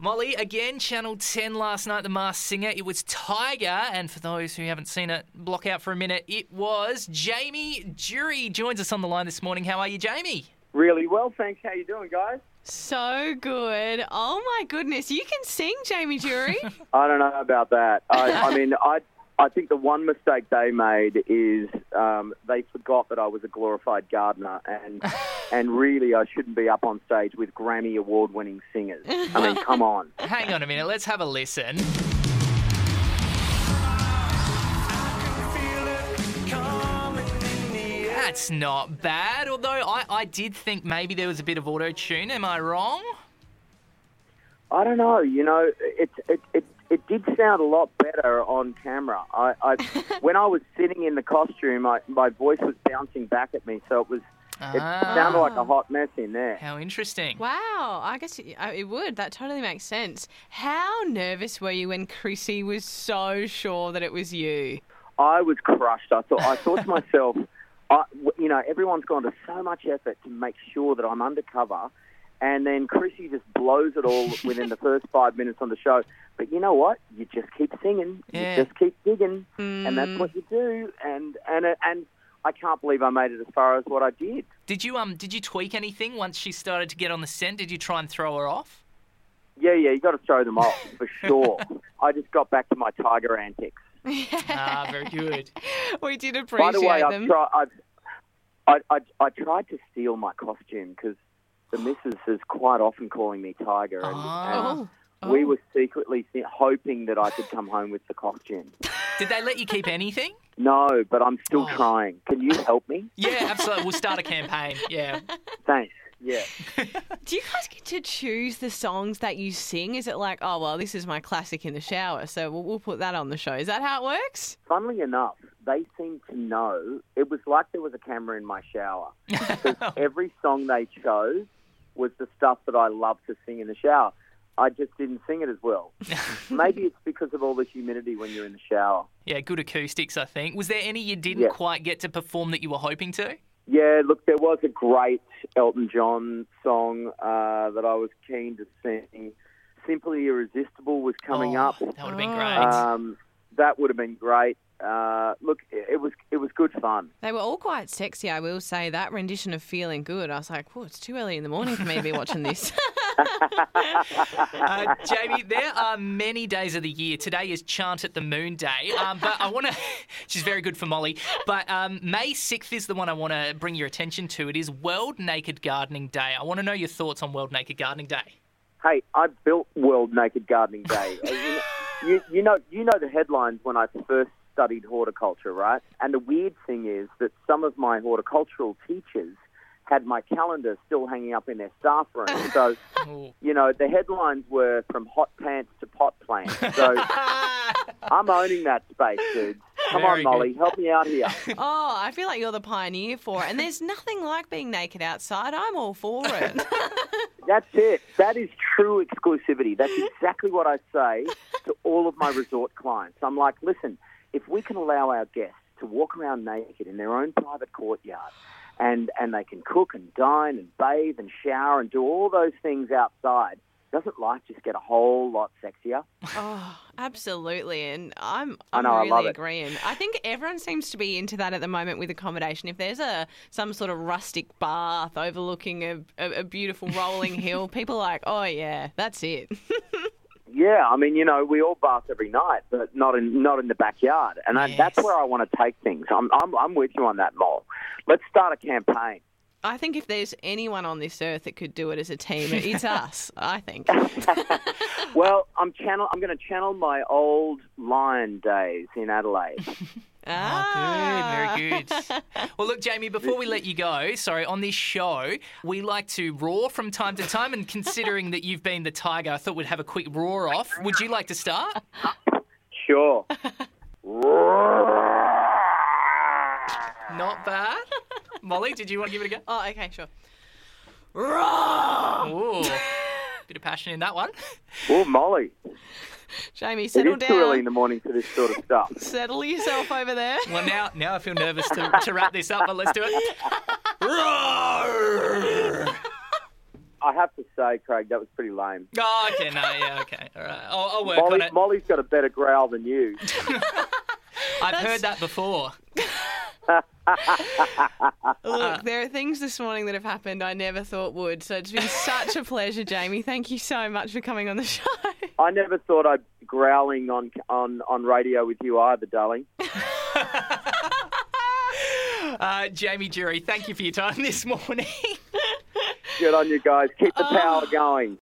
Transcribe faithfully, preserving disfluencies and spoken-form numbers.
Molly, again, Channel ten last night, The Masked Singer. It was Tiger, and for those who haven't seen it, block out for a minute, it was Jamie Jury joins us on the line this morning. How are you, Jamie? Really well, thanks. How you doing, guys? So good. Oh, my goodness. You can sing, Jamie Jury. I don't know about that. I, I mean, I I think the one mistake they made is um, they forgot that I was a glorified gardener, and and really I shouldn't be up on stage with Grammy award-winning singers. I mean, come on. Hang on a minute. Let's have a listen. That's not bad, although I, I did think maybe there was a bit of auto-tune. Am I wrong? I don't know. You know, it it it, it did sound a lot better on camera. I, I when I was sitting in the costume, I, my voice was bouncing back at me, so it was it Ah. sounded like a hot mess in there. How interesting. Wow. I guess it, uh, it would. That totally makes sense. How nervous were you when Chrissy was so sure that it was you? I was crushed. I thought I thought to myself, I, you know, everyone's gone to so much effort to make sure that I'm undercover, and then Chrissy just blows it all within the first five minutes on the show. But you know what? You just keep singing, Yeah. you just keep digging, Mm. and that's what you do. And and it- and I can't believe I made it as far as what I did. Did you um did you tweak anything once she started to get on the scent? Did you try and throw her off? Yeah, yeah, you got to throw them off for sure. I just got back to my tiger antics. Ah, very good. We did By appreciate the way, I've them. tried. I've, I, I I tried to steal my costume because the missus is quite often calling me Tiger, and, Oh. and we were secretly th- hoping that I could come home with the costume. Did they let you keep anything? No, but I'm still Oh. trying. Can you help me? Yeah, absolutely. We'll start a campaign. Yeah. Thanks. Yeah. Do you guys get to choose the songs that you sing? Is it like, oh, well, this is my classic in the shower, so we'll, we'll put that on the show. Is that how it works? Funnily enough, they seemed to know. It was like there was a camera in my shower. Because every song they chose was the stuff that I love to sing in the shower. I just didn't sing it as well. Maybe it's because of all the humidity when you're in the shower. Yeah, good acoustics, I think. Was there any you didn't Yeah. quite get to perform that you were hoping to? Yeah, look, there was a great Elton John song uh, that I was keen to sing. Simply Irresistible was coming Oh, up. That would have been Oh. great. Um, that would have been great. Uh, look, it, it was it was good fun. They were all quite sexy, I will say. That rendition of Feeling Good, I was like, oh, it's too early in the morning for me to be watching this. Uh, Jamie, there are many days of the year. Today is Chant at the Moon Day, um, but I want to. She's very good for Molly. But um, May sixth is the one I want to bring your attention to. It is World Naked Gardening Day. I want to know your thoughts on World Naked Gardening Day. Hey, I built World Naked Gardening Day. Uh, you, you, you know, you know the headlines when I first studied horticulture, right? And the weird thing is that some of my horticultural teachers had my calendar still hanging up in their staff room. So, Ooh. you know, the headlines were from hot pants to pot plants. So I'm owning that space, dude. Come Very on, Molly, good. help me out here. Oh, I feel like you're the pioneer for it. And there's nothing like being naked outside. I'm all for it. That's it. That is true exclusivity. That's exactly what I say to all of my resort clients. I'm like, listen, if we can allow our guests to walk around naked in their own private courtyard, and, and they can cook and dine and bathe and shower and do all those things outside, doesn't life just get a whole lot sexier? Oh, absolutely. And I'm, I I'm know, I really love it. agreeing. I think everyone seems to be into that at the moment with accommodation. If there's a some sort of rustic bath overlooking a, a, a beautiful rolling hill, people are like, oh, yeah, that's it. Yeah, I mean, you know, we all bath every night, but not in not in the backyard, and I, Yes. that's where I want to take things. I'm I'm I'm with you on that, Mol. Let's start a campaign. I think if there's anyone on this earth that could do it as a team, it's us, I think. Well, I'm channel. I'm going to channel my old Lion days in Adelaide. Oh, good, very good. Well, look, Jamie, before we let you go, sorry, on this show, we like to roar from time to time, and considering that you've been the tiger, I thought we'd have a quick roar off. Would you like to start? Sure. Not bad. Molly, did you want to give it a go? Oh, okay, sure. Ooh, bit of passion in that one. Oh, Molly. Jamie, It settle is down. too early in the morning for this sort of stuff. Settle yourself over there. Well, now, now I feel nervous to, to wrap this up, but let's do it. Roar! I have to say, Craig, that was pretty lame. Oh, okay, no, yeah, okay, all right. I'll, I'll work Molly, on it. Molly's got a better growl than you. I've heard that before. Look, there are things this morning that have happened I never thought would. So it's been such a pleasure, Jamie. Thank you so much for coming on the show. I never thought I'd be growling on on on radio with you either, darling. uh, Jamie Jury, thank you for your time this morning. Good on you guys. Keep the power going.